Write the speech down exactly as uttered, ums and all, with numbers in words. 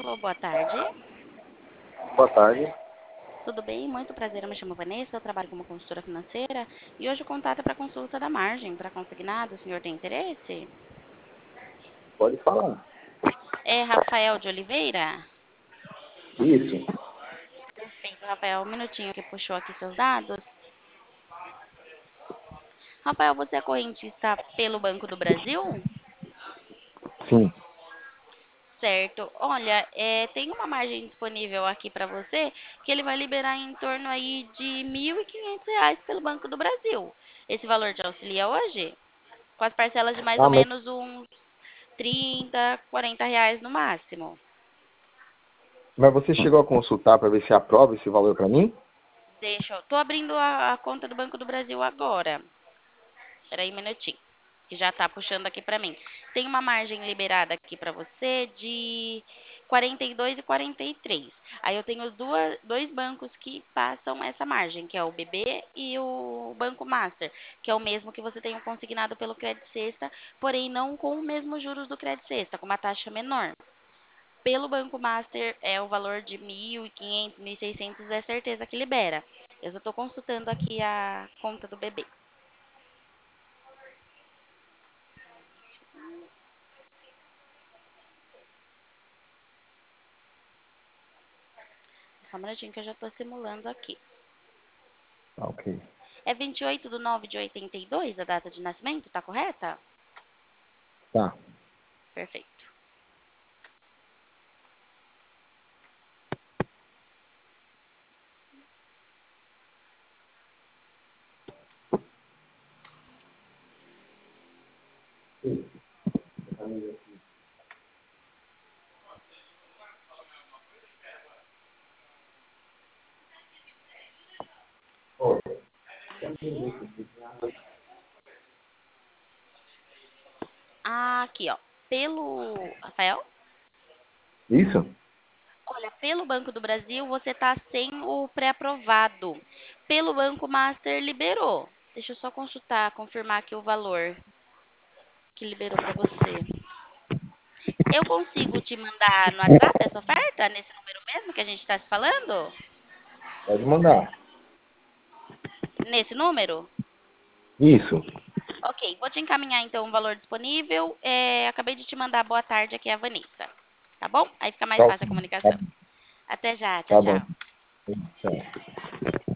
Alô, boa tarde. Boa tarde. Tudo bem? Muito prazer, eu me chamo Vanessa, eu trabalho como consultora financeira e hoje o contato é para consulta da margem para consignado. O senhor tem interesse? Pode falar. É Rafael de Oliveira? Isso. Perfeito, Rafael. Um minutinho que puxou aqui seus dados. Rafael, você é correntista pelo Banco do Brasil? Sim. Certo. Olha, é, tem uma margem disponível aqui para você que ele vai liberar em torno aí de mil e quinhentos reais pelo Banco do Brasil. Esse valor te auxilia hoje? Com as parcelas de mais ou Ah, mas, menos uns trinta, quarenta reais no máximo. mas você chegou a consultar para ver se aprova esse valor para mim? Deixa eu... Tô abrindo a, a conta do Banco do Brasil agora. Espera aí um minutinho. Que já tá puxando aqui para mim. Tem uma margem liberada aqui para você de quarenta e dois e quarenta e três. Aí eu tenho duas, dois bancos que passam essa margem, que é o B B e o Banco Master, que é o mesmo que você tem consignado pelo Crédito Sexta, porém não com o mesmo juros do Crédito Sexta, com uma taxa menor. Pelo Banco Master é o valor de mil e quinhentos, mil e seiscentos, é certeza que libera. Eu só estou consultando aqui a conta do bebê. Só um minutinho que eu já estou simulando aqui. Ah, ok. É vinte e oito de nove de oitenta e dois a data de nascimento, tá correta? Tá. Perfeito. Aqui. Aqui, ó. Pelo... Rafael? Isso? Olha, pelo Banco do Brasil você tá sem o pré-aprovado. Pelo Banco Master liberou. Deixa eu só consultar, confirmar aqui o valor que liberou para você. Eu consigo te mandar no WhatsApp essa oferta, nesse número mesmo que a gente está se falando? Pode mandar. Nesse número? Isso. Ok, vou te encaminhar então o valor disponível. É, acabei de te mandar boa tarde aqui, a Vanessa. Tá bom? Aí fica mais Tá, fácil a ok. Tá, comunicação. Até já, tchau, tá bom. tchau. Tchau.